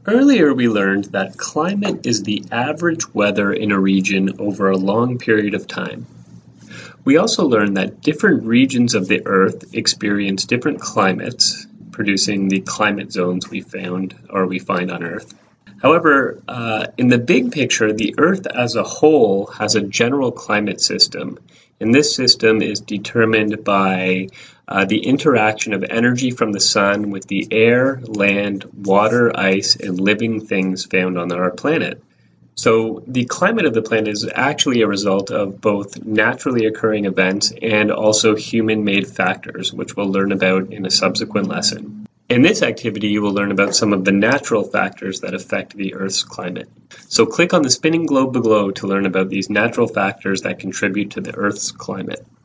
Earlier we learned that climate is the average weather in a region over a long period of time. We also learned that different regions of the Earth experience different climates, producing the climate zones we find on Earth. However, in the big picture, the Earth as a whole has a general climate system, and this system is determined by the interaction of energy from the sun with the air, land, water, ice, and living things found on our planet. So the climate of the planet is actually a result of both naturally occurring events and also human-made factors, which we'll learn about in a subsequent lesson. In this activity, you will learn about some of the natural factors that affect the Earth's climate. So click on the spinning globe below to learn about these natural factors that contribute to the Earth's climate.